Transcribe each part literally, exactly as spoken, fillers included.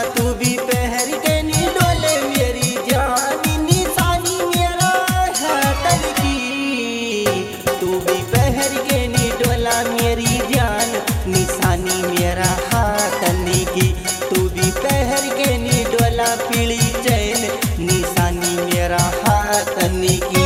तू भी पहर के नी डोले मेरी जानी निशानी मेरा है तन की। तू भी पहर के नी डोला मेरी जान निशानी मेरा हाथन की। तू भी पहर के नी डोला पीली चैन निशानी मेरा हाथन की।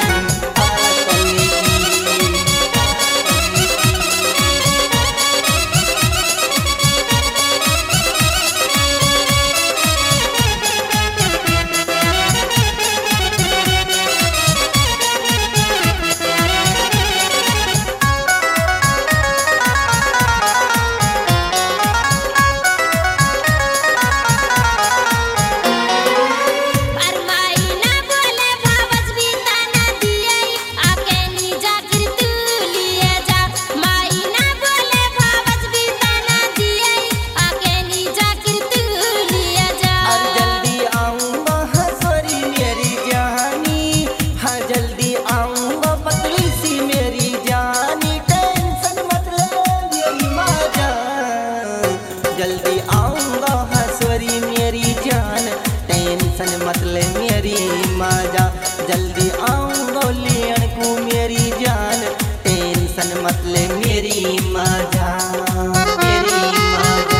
जल्दी आऊँगा हंसोरी मेरी जान टेंशन मत ले मेरी माजा। जल्दी आऊँगा लेन को मेरी जान टेंशन मत ले मेरी माजा मेरी माजा।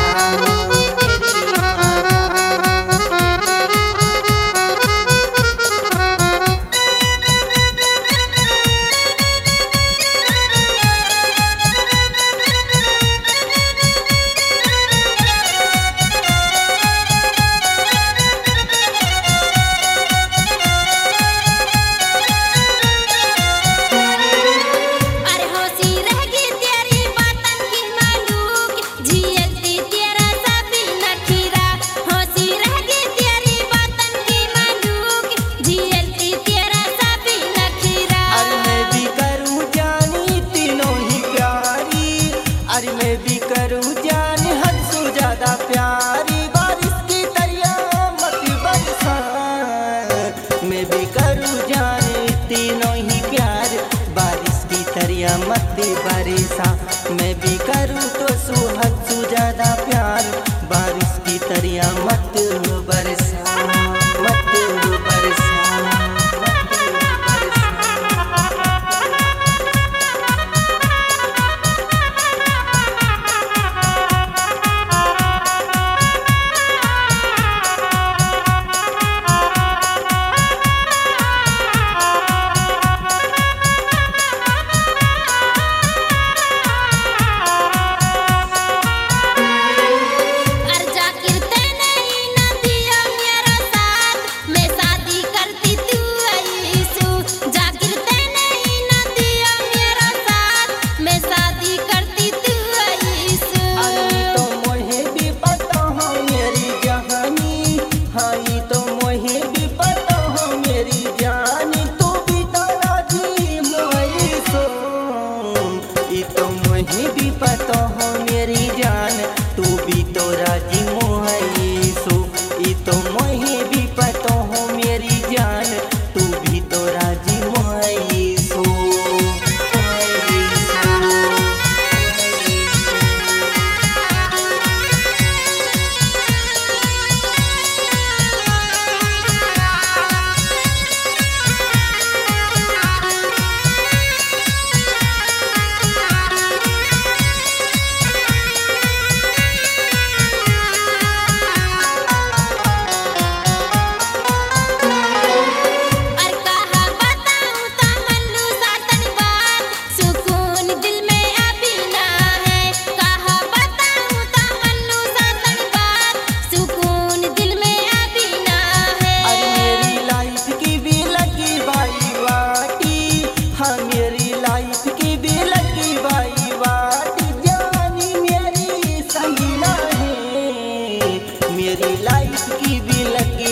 अरे मैं भी करूँ जान हद से ज्यादा प्यारी बारिश की तरिया मत बरसा। मैं भी करूँ जान तीनों ही प्यार बारिश की तरिया मत बरसा। मैं भी करूँ तो सुहद से ज्यादा प्यार बारिश की तरिया मत बरसा मत बरसा। मुझे भी पता हो मेरी जान तू भी तो राजी मोहई सो। ई तो मुझे भी पता हो मेरी जान तू भी तो राजी मोहई सो। मेरी लाइफ की भी लगी